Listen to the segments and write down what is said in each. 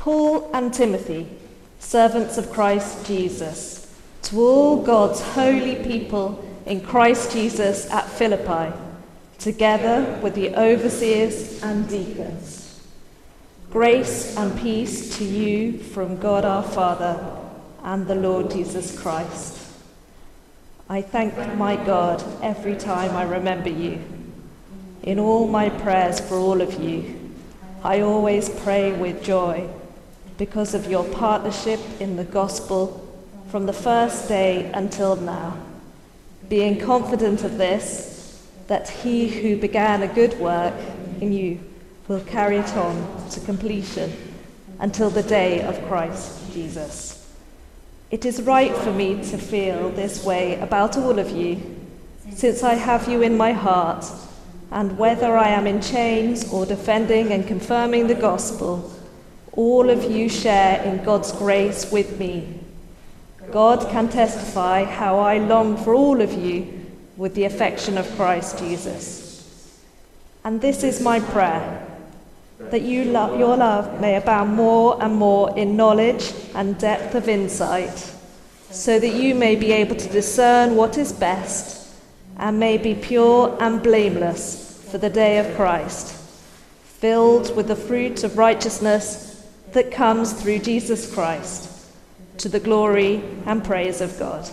Paul and Timothy, servants of Christ Jesus, to all God's holy people in Christ Jesus at Philippi, together with the overseers and deacons. Grace and peace to you from God our Father and the Lord Jesus Christ. I thank my God every time I remember you. In all my prayers for all of you, I always pray with joy because of your partnership in the gospel from the first day until now, being confident of this, that he who began a good work in you will carry it on to completion until the day of Christ Jesus. It is right for me to feel this way about all of you, since I have you in my heart, and whether I am in chains or defending and confirming the gospel, all of you share in God's grace with me. God can testify how I long for all of you with the affection of Christ Jesus. And this is my prayer, that your love may abound more and more in knowledge and depth of insight, so that you may be able to discern what is best and may be pure and blameless for the day of Christ, filled with the fruit of righteousness that comes through Jesus Christ, to the glory and praise of God.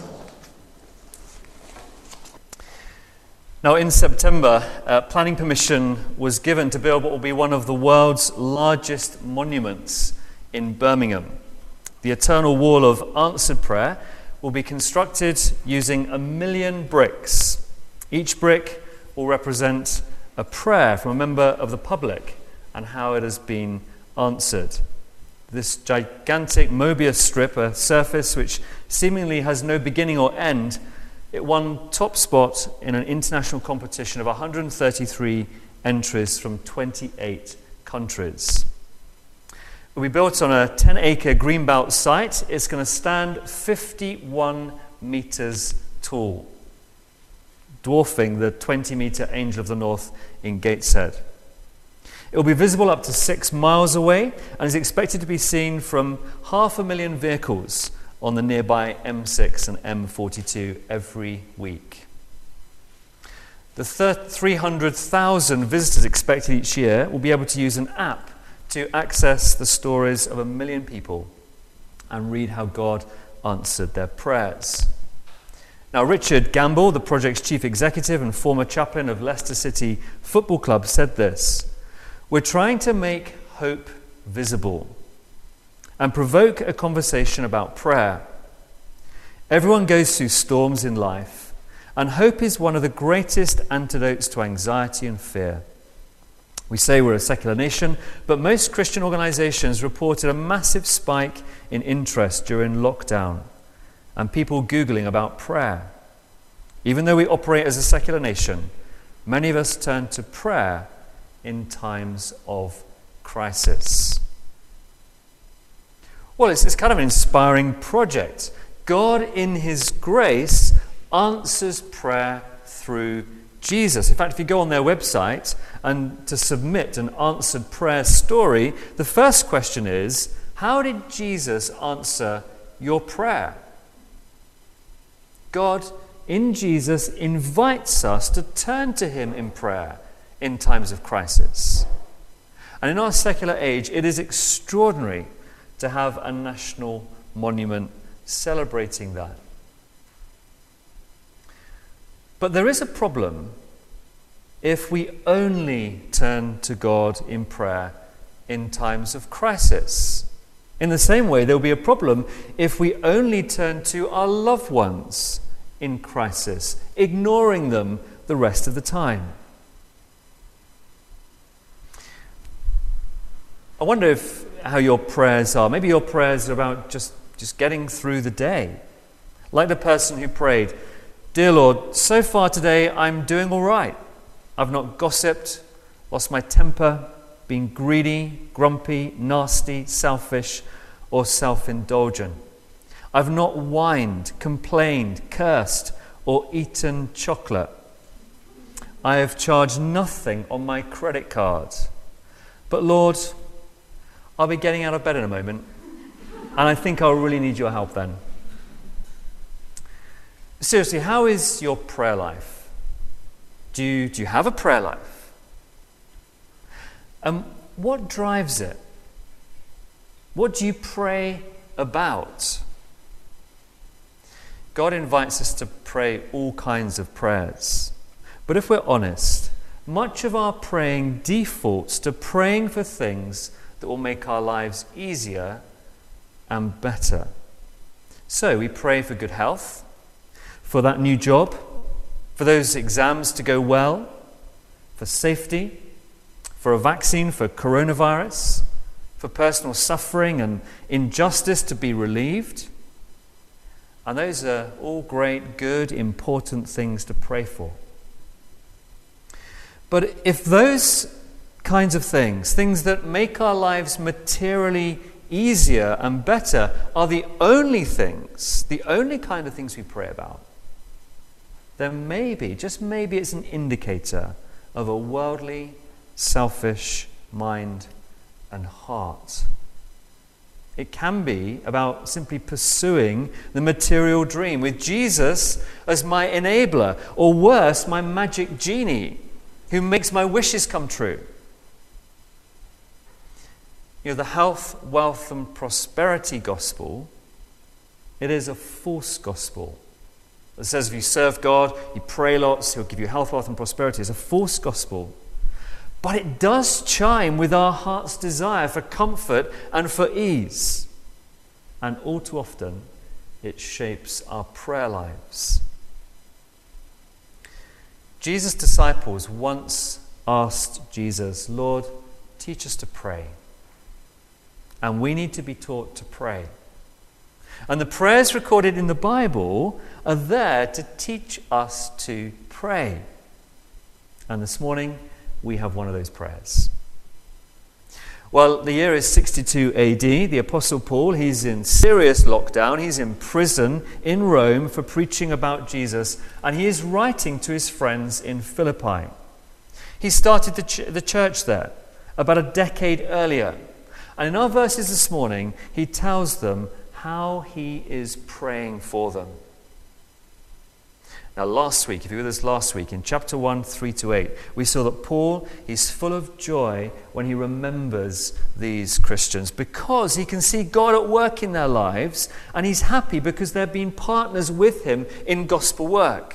Now, in September, planning permission was given to build what will be one of the world's largest monuments in Birmingham. The Eternal Wall of Answered Prayer will be constructed using 1 million bricks. Each brick will represent a prayer from a member of the public and how it has been answered. This gigantic Mobius strip, a surface which seemingly has no beginning or end, it won top spot in an international competition of 133 entries from 28 countries. It will be built on a 10-acre greenbelt site. It's going to stand 51 meters tall, dwarfing the 20-meter Angel of the North in Gateshead. It will be visible up to 6 miles away and is expected to be seen from 500,000 vehicles on the nearby M6 and M42 every week. The 300,000 visitors expected each year will be able to use an app to access the stories of 1 million people and read how God answered their prayers. Now, Richard Gamble, the project's chief executive and former chaplain of Leicester City Football Club, said this: "We're trying to make hope visible and provoke a conversation about prayer. Everyone goes through storms in life, and hope is one of the greatest antidotes to anxiety and fear. We say we're a secular nation, but most Christian organizations reported a massive spike in interest during lockdown and people Googling about prayer. Even though we operate as a secular nation, many of us turn to prayer in times of crisis." Well, it's kind of an inspiring project. God, in his grace, answers prayer through Jesus. In fact, if you go on their website and to submit an answered prayer story, the first question is, how did Jesus answer your prayer? God, in Jesus, invites us to turn to him in prayer in times of crisis. And in our secular age, it is extraordinary to have a national monument celebrating that. But there is a problem if we only turn to God in prayer in times of crisis. In the same way, there will be a problem if we only turn to our loved ones in crisis, ignoring them the rest of the time. I wonder how your prayers are. Maybe your prayers are about just getting through the day. Like the person who prayed, "Dear Lord, so far today I'm doing all right. I've not gossiped, lost my temper, been greedy, grumpy, nasty, selfish, or self-indulgent. I've not whined, complained, cursed, or eaten chocolate. I have charged nothing on my credit card. But Lord, I'll be getting out of bed in a moment, and I think I'll really need your help then. Seriously, how is your prayer life? Do you have a prayer life? And what drives it? What do you pray about? God invites us to pray all kinds of prayers. But if we're honest, much of our praying defaults to praying for things that will make our lives easier and better. So we pray for good health, for that new job, for those exams to go well, for safety, for a vaccine for coronavirus, for personal suffering and injustice to be relieved. And those are all great, good, important things to pray for. But if those kinds of things that make our lives materially easier and better, are the only things, the only kind of things we pray about, then maybe, just maybe, it's an indicator of a worldly, selfish mind and heart. It can be about simply pursuing the material dream with Jesus as my enabler, or worse, my magic genie who makes my wishes come true. You know, the health, wealth, and prosperity gospel, it is a false gospel. It says if you serve God, you pray lots, He'll give you health, wealth, and prosperity. It's a false gospel. But it does chime with our heart's desire for comfort and for ease. And all too often, it shapes our prayer lives. Jesus' disciples once asked Jesus, Lord, teach us to pray. And we need to be taught to pray. And the prayers recorded in the Bible are there to teach us to pray. And this morning, we have one of those prayers. Well, the year is 62 AD. The Apostle Paul, he's in serious lockdown. He's in prison in Rome for preaching about Jesus. And he is writing to his friends in Philippi. He started the church there about a decade earlier. And in our verses this morning, he tells them how he is praying for them. Now last week, if you were with us last week, in chapter 1, 3-8, we saw that Paul, he's full of joy when he remembers these Christians because he can see God at work in their lives, and he's happy because they've been partners with him in gospel work.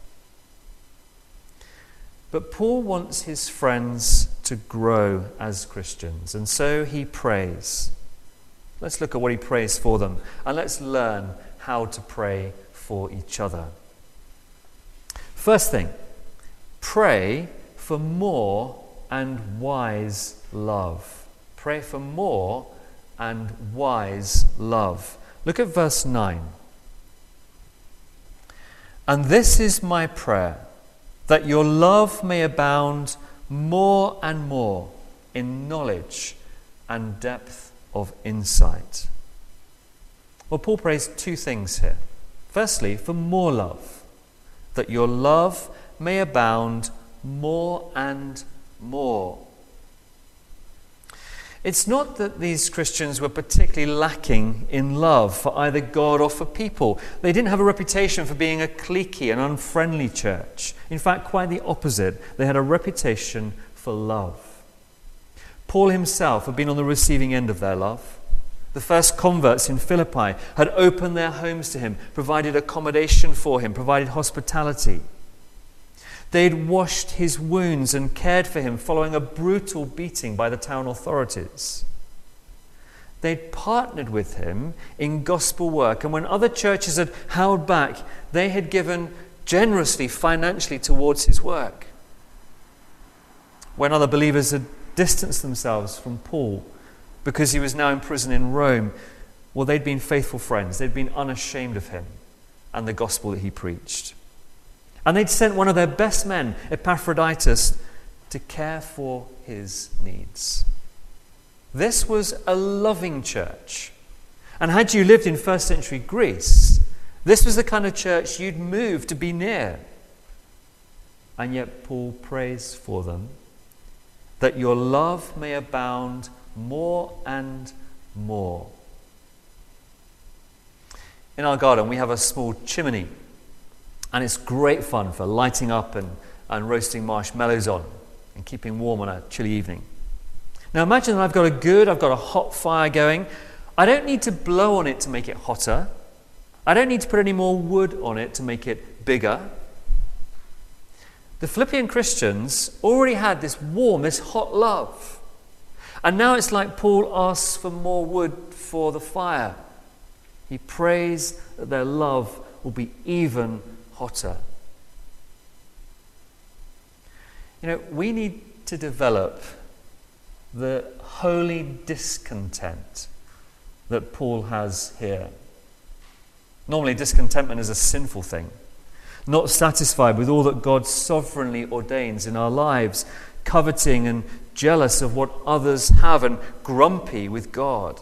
But Paul wants his friends to grow as Christians, and so he prays. Let's look at what he prays for them, and let's learn how to pray for each other. First thing, pray for more and wise love. Pray for more and wise love. Look at verse 9. And this is my prayer, that your love may abound more and more in knowledge and depth of insight. Well, Paul prays two things here. Firstly, for more love, that your love may abound more and more. It's not that these Christians were particularly lacking in love for either God or for people. They didn't have a reputation for being a cliquey and unfriendly church. In fact, quite the opposite. They had a reputation for love. Paul himself had been on the receiving end of their love. The first converts in Philippi had opened their homes to him, provided accommodation for him, provided hospitality. They'd washed his wounds and cared for him following a brutal beating by the town authorities. They'd partnered with him in gospel work, and when other churches had held back, they had given generously financially towards his work. When other believers had distanced themselves from Paul because he was now in prison in Rome, well, they'd been faithful friends. They'd been unashamed of him and the gospel that he preached. And they'd sent one of their best men, Epaphroditus, to care for his needs. This was a loving church. And had you lived in first century Greece, this was the kind of church you'd move to be near. And yet Paul prays for them, that your love may abound more and more. In our garden, we have a small chimney, and it's great fun for lighting up and roasting marshmallows on and keeping warm on a chilly evening. Now imagine that I've got a hot fire going. I don't need to blow on it to make it hotter. I don't need to put any more wood on it to make it bigger. The Philippian Christians already had this warm, this hot love. And now it's like Paul asks for more wood for the fire. He prays that their love will be even hotter. We need to develop the holy discontent that Paul has here. Normally, discontentment is a sinful thing. Not satisfied with all that God sovereignly ordains in our lives, coveting and jealous of what others have and grumpy with God.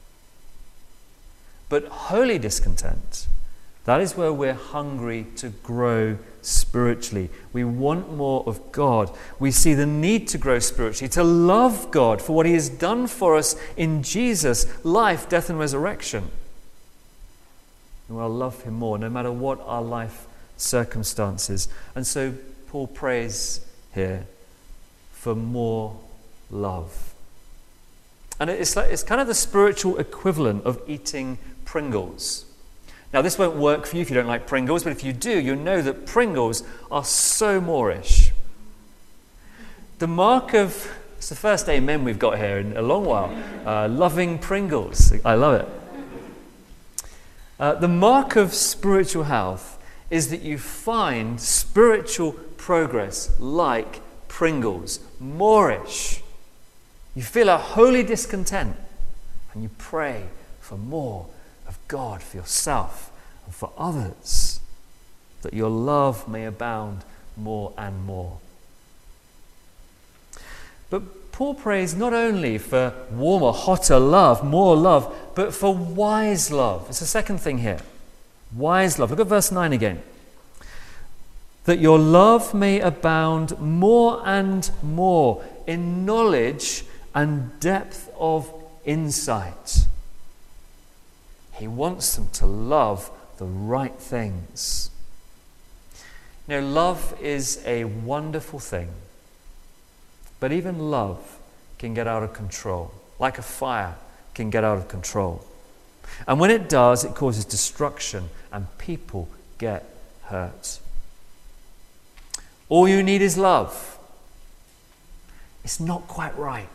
But holy discontent, that is where we're hungry to grow spiritually. We want more of God. We see the need to grow spiritually, to love God for what he has done for us in Jesus' life, death and resurrection. And we'll love him more no matter what our life circumstances. And so Paul prays here for more love. And it's kind of the spiritual equivalent of eating Pringles. Now this won't work for you if you don't like Pringles, but if you do, you'll know that Pringles are so Moorish. The mark of, it's the first amen we've got here in a long while, loving Pringles. I love it. The mark of spiritual health is that you find spiritual progress like Pringles, Moorish. You feel a holy discontent and you pray for more of God for yourself and for others, that your love may abound more and more. But Paul prays not only for warmer, hotter love, more love, but for wise love. It's the second thing here. Wise love. Look at verse 9 again. That your love may abound more and more in knowledge and depth of insight. He wants them to love the right things. Love is a wonderful thing, but even love can get out of control, like a fire can get out of control. And when it does, it causes destruction and people get hurt. All you need is love. It's not quite right.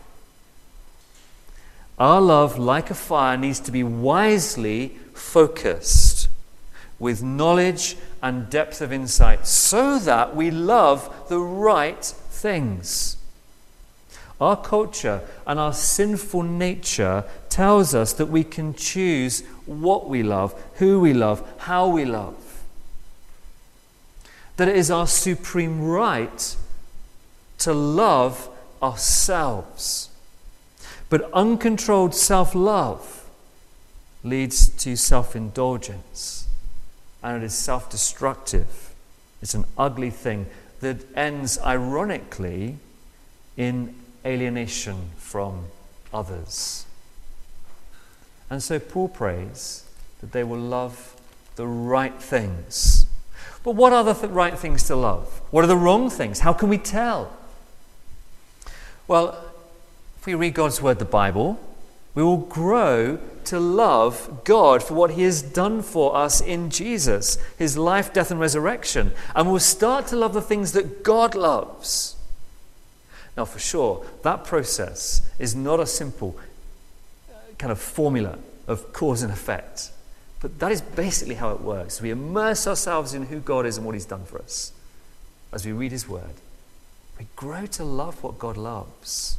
Our love, like a fire, needs to be wisely focused with knowledge and depth of insight so that we love the right things. Our culture and our sinful nature tells us that we can choose what we love, who we love, how we love. That it is our supreme right to love ourselves. But uncontrolled self-love leads to self-indulgence, and it is self-destructive. It's an ugly thing that ends, ironically, in alienation from others. And so Paul prays that they will love the right things. But what are the right things to love? What are the wrong things? How can we tell? Well, if we read God's word, the Bible, we will grow to love God for what he has done for us in Jesus, his life, death, and resurrection. And we'll start to love the things that God loves. Now, for sure, that process is not a simple kind of formula of cause and effect. But that is basically how it works. We immerse ourselves in who God is and what he's done for us. As we read his word, we grow to love what God loves.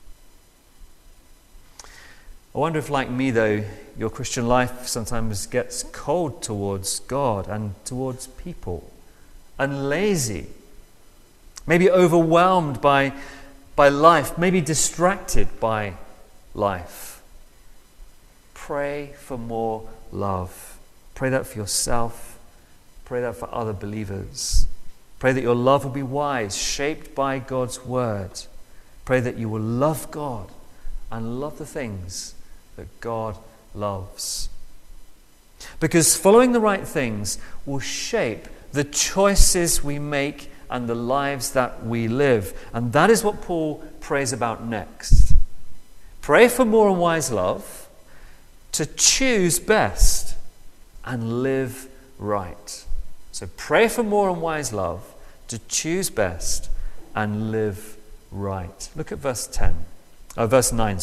I wonder if, like me, though, your Christian life sometimes gets cold towards God and towards people, and lazy, maybe overwhelmed by life, maybe distracted by life. Pray for more love. Pray that for yourself. Pray that for other believers. Pray that your love will be wise, shaped by God's word. Pray that you will love God and love the things that God loves. Because following the right things will shape the choices we make and the lives that we live. And that is what Paul prays about next. Pray for more and wise love to choose best and live right. So pray for more and wise love to choose best and live right. Look at verse 9.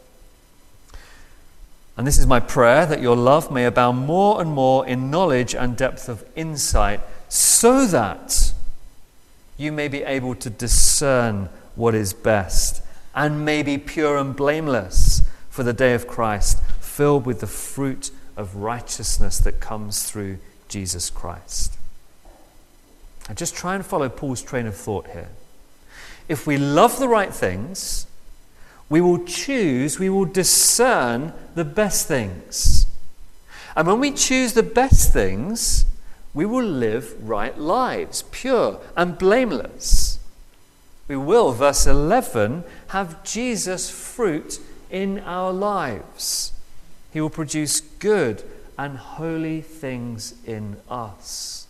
And this is my prayer, that your love may abound more and more in knowledge and depth of insight, so that you may be able to discern what is best and may be pure and blameless for the day of Christ, filled with the fruit of righteousness that comes through Jesus Christ. And just try and follow Paul's train of thought here. If we love the right things, we will discern the best things. And when we choose the best things, we will live right lives, pure and blameless. We will, verse 11, have Jesus' fruit in our lives. He will produce good and holy things in us.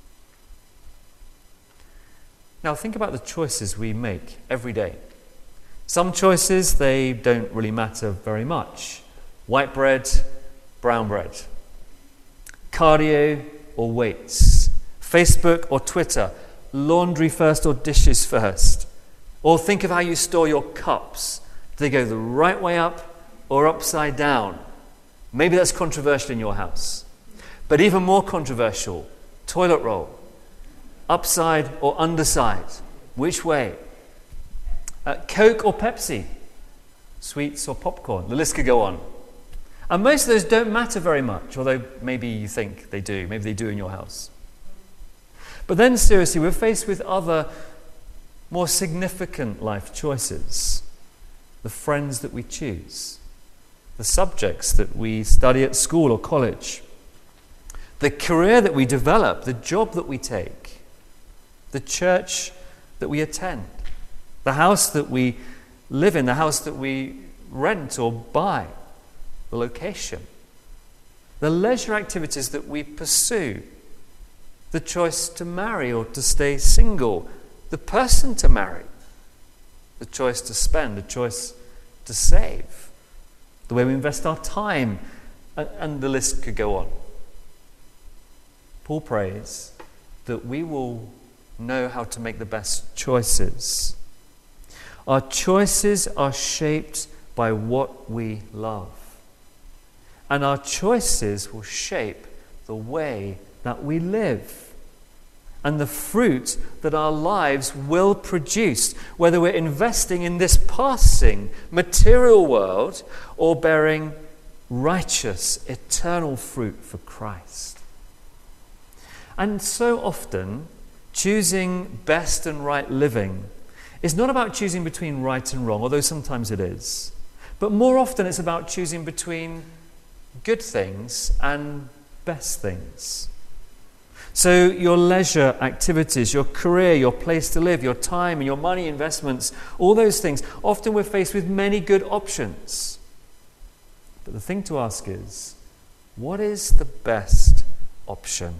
Now think about the choices we make every day. Some choices, they don't really matter very much. White bread, brown bread. Cardio or weights. Facebook or Twitter. Laundry first or dishes first. Or think of how you store your cups. Do they go the right way up or upside down? Maybe that's controversial in your house. But even more controversial, toilet roll. Upside or underside? Which way? Coke or Pepsi? Sweets or popcorn? The list could go on. And most of those don't matter very much, although maybe you think they do. Maybe they do in your house. But then seriously, we're faced with other more significant life choices. The friends that we choose. The subjects that we study at school or college. The career that we develop. The job that we take. The church that we attend. The house that we live in, the house that we rent or buy, the location, the leisure activities that we pursue, the choice to marry or to stay single, the person to marry, the choice to spend, the choice to save, the way we invest our time, and the list could go on. Paul prays that we will know how to make the best choices. Our choices are shaped by what we love. And our choices will shape the way that we live. And the fruit that our lives will produce, whether we're investing in this passing material world or bearing righteous, eternal fruit for Christ. And so often, choosing best and right living is not about choosing between right and wrong, although sometimes it is. But more often it's about choosing between good things and best things. So your leisure activities, your career, your place to live, your time and your money investments, all those things, often we're faced with many good options. But the thing to ask is, what is the best option?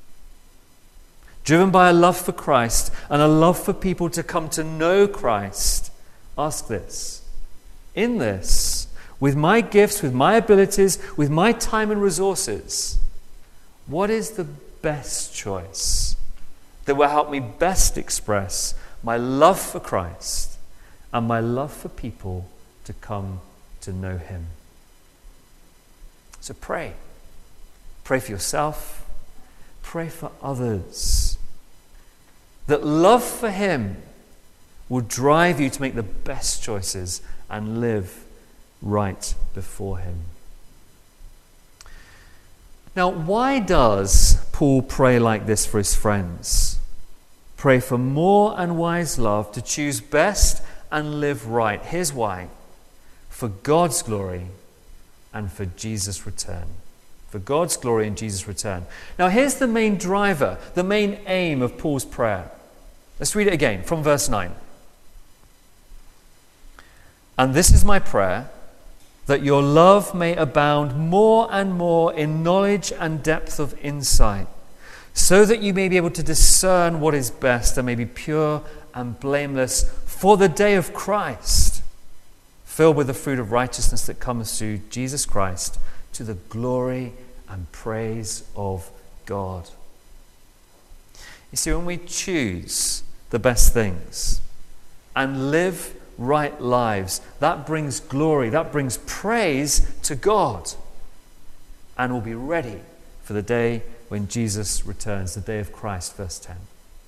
Driven by a love for Christ and a love for people to come to know Christ, ask this. In this, with my gifts, with my abilities, with my time and resources, what is the best choice that will help me best express my love for Christ and my love for people to come to know Him? So pray. Pray for yourself. Pray for others. That love for Him will drive you to make the best choices and live right before Him. Now, why does Paul pray like this for his friends? Pray for more and wise love to choose best and live right. Here's why. For God's glory and for Jesus' return. For God's glory and Jesus' return. Now, here's the main driver, the main aim of Paul's prayer. Let's read it again from verse 9. And this is my prayer, that your love may abound more and more in knowledge and depth of insight, so that you may be able to discern what is best and may be pure and blameless for the day of Christ, filled with the fruit of righteousness that comes through Jesus Christ, to the glory and praise of God. You see, when we choose the best things and live right lives, that brings glory, that brings praise to God, and we'll be ready for the day when Jesus returns, the day of Christ, verse 10.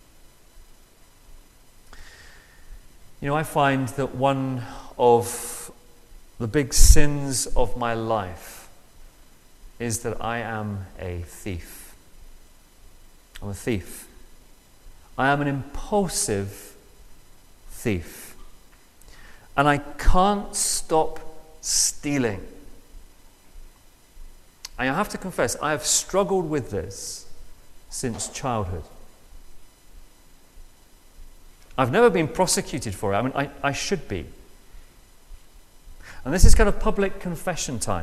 You know, I find that one of the big sins of my life is that I am a thief. I'm a thief. I am an impulsive thief. And I can't stop stealing. And I have to confess, I have struggled with this since childhood. I've never been prosecuted for it. I mean, I should be. And this is kind of public confession time.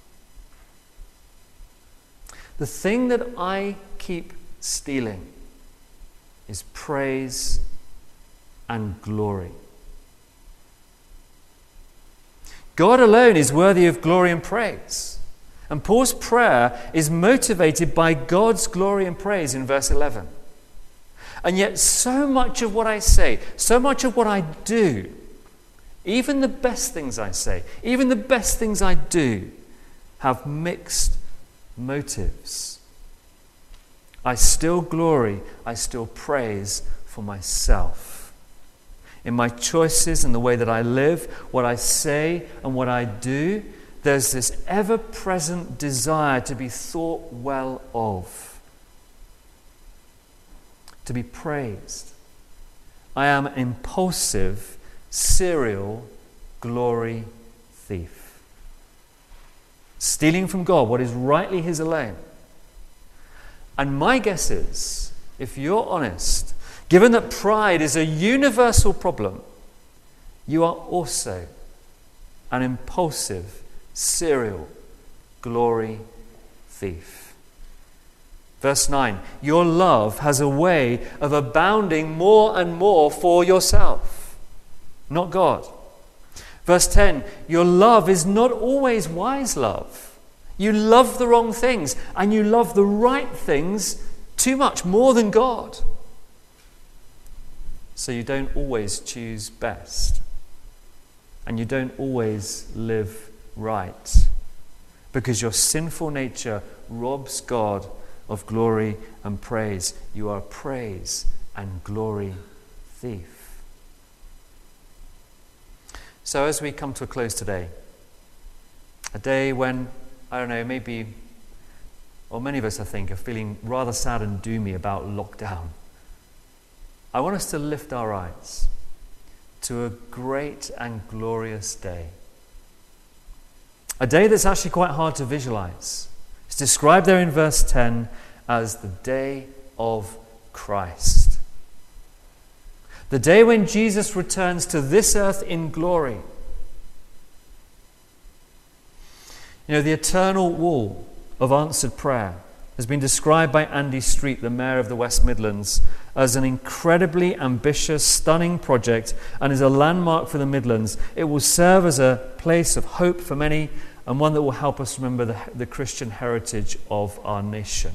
The thing that I keep stealing is praise and glory. God alone is worthy of glory and praise. And Paul's prayer is motivated by God's glory and praise in verse 11. And yet so much of what I say, so much of what I do, even the best things I say, even the best things I do, have mixed motives. I still glory, I still praise for myself. In my choices and the way that I live, what I say and what I do, there's this ever-present desire to be thought well of, to be praised. I am an impulsive, serial glory thief, stealing from God what is rightly His alone. And my guess is, if you're honest, given that pride is a universal problem, you are also an impulsive, serial glory thief. Verse 9, your love has a way of abounding more and more for yourself, not God. Verse 10, your love is not always wise love. You love the wrong things, and you love the right things too much, more than God. So you don't always choose best, and you don't always live right, because your sinful nature robs God of glory and praise. You are a praise and glory thief. So as we come to a close today, a day when, I don't know, maybe, or many of us I think, are feeling rather sad and doomy about lockdown, I want us to lift our eyes to a great and glorious day. A day that's actually quite hard to visualize. It's described there in verse 10 as the day of Christ. The day when Jesus returns to this earth in glory. You know, the eternal wall of answered prayer has been described by Andy Street, the Mayor of the West Midlands, as an incredibly ambitious, stunning project and is a landmark for the Midlands. It will serve as a place of hope for many and one that will help us remember the Christian heritage of our nation.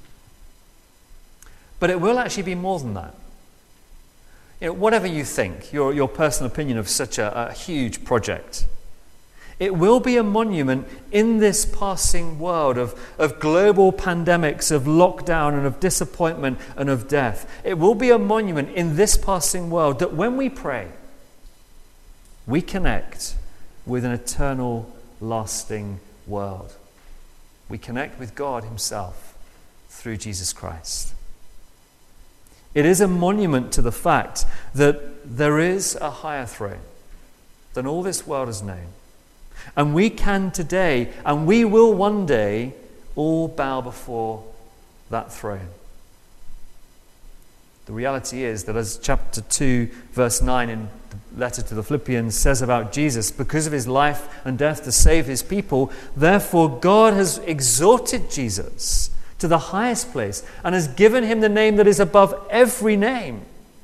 But it will actually be more than that. You know, whatever you think, your personal opinion of such a huge project, it will be a monument in this passing world of global pandemics, of lockdown and of disappointment and of death. It will be a monument in this passing world that when we pray, we connect with an eternal, lasting world. We connect with God Himself through Jesus Christ. It is a monument to the fact that there is a higher throne than all this world has known. And we can today, and we will one day, all bow before that throne. The reality is that, as chapter 2, verse 9 in the letter to the Philippians says about Jesus, because of his life and death to save his people, therefore God has exalted Jesus to the highest place and has given him the name that is above every name.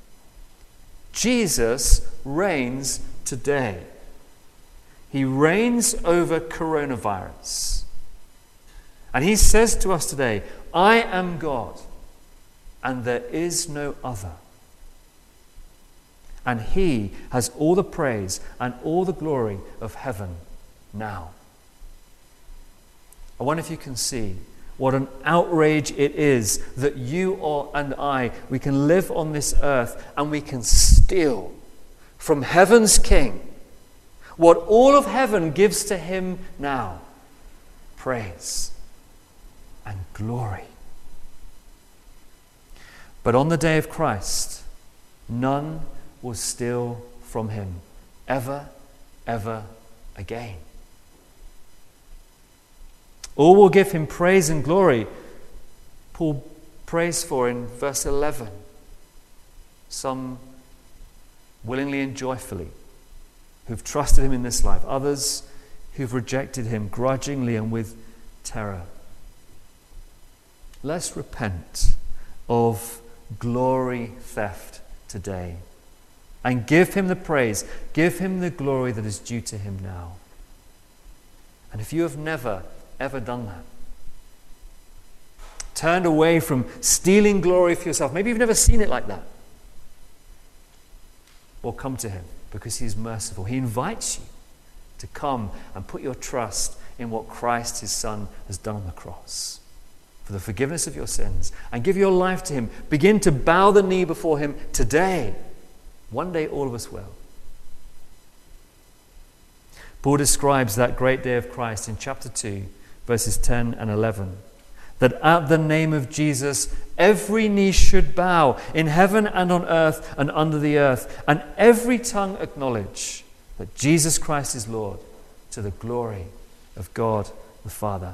Jesus reigns today. He reigns over coronavirus. And he says to us today, I am God, and there is no other. And he has all the praise and all the glory of heaven now. I wonder if you can see what an outrage it is that you and I, we can live on this earth and we can steal from heaven's King what all of heaven gives to him now: praise and glory. But on the day of Christ, none will steal from him ever, ever again. All will give him praise and glory. Paul prays for in verse 11. Some willingly and joyfully, who've trusted him in this life. Others who've rejected him grudgingly and with terror. Let's repent of glory theft today and give him the praise, give him the glory that is due to him now. And if you have never, ever done that, turned away from stealing glory for yourself, maybe you've never seen it like that, well, come to him, because he is merciful. He invites you to come and put your trust in what Christ, his Son, has done on the cross for the forgiveness of your sins, and give your life to him. Begin to bow the knee before him today. One day all of us will. Paul describes that great day of Christ in chapter 2, verses 10 and 11. That at the name of Jesus, every knee should bow in heaven and on earth and under the earth, and every tongue acknowledge that Jesus Christ is Lord, to the glory of God the Father.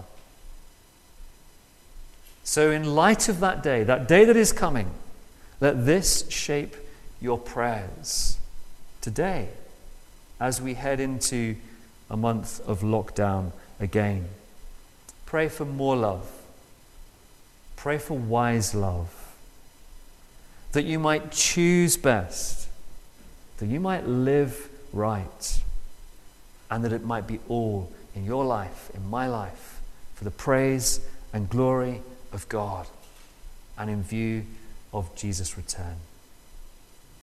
So in light of that day that is coming, let this shape your prayers today as we head into a month of lockdown again. Pray for more love. Pray for wise love, that you might choose best, that you might live right, and that it might be all in your life, in my life, for the praise and glory of God and in view of Jesus' return.